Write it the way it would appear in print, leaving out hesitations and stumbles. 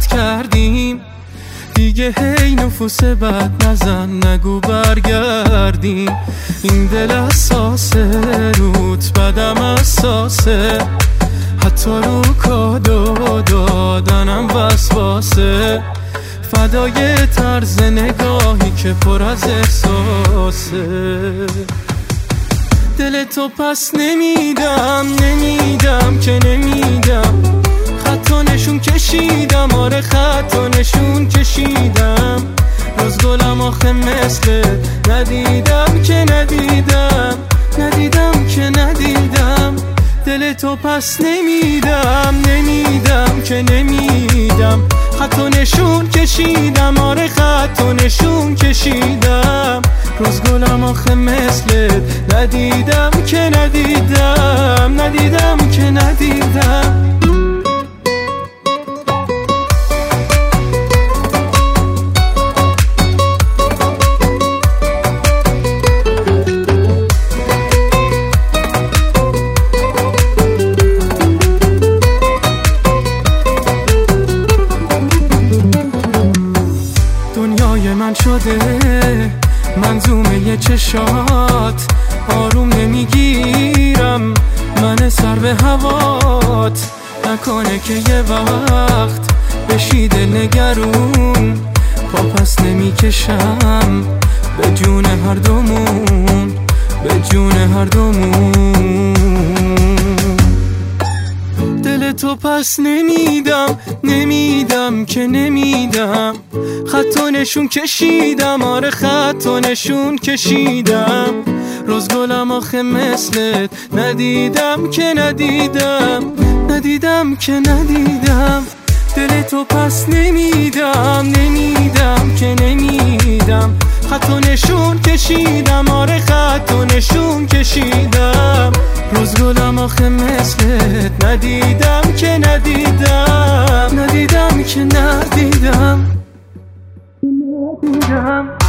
کردیم، دیگه هی نفوس بد نزن نگو برگردیم. این دل اساسه روت بدم اساسه، حتی رو کادو دادنم وسواسه. فدای طرز نگاهی که پر از احساسه. دل تو پس نمیدم که نمیدم. خط و نشون کشیدم، آره خط و نشون کشیدم. روز گلم آخه مثل ندیدم که ندیدم که ندیدم. دل تو پس نمیدم که نمیدم. خط و نشون کشیدم، آره خط و نشون کشیدم. روز گلم آخه مثل ندیدم که ندیدم که ندیدم. دنیای من شده منظومه چشات، آروم نمیگیرم من سر به هوات. نکنه که یه وقت بشی دل نگرون، پا پس نمیکشم به جون هر دومون، به جون هر دومون. دل تو پس نمیدم که نمیدم. خط و نشون کشیدم، آره خط و نشون کشیدم. روز گلم آخه مثلت ندیدم که ندیدم که ندیدم. دل تو پس نمیدم که نمیدم. خط و نشون کشیدم، آره خط و نشون کشیدم. روز گلم آخه مثلت ندیدم که ندیدم که ندیدم.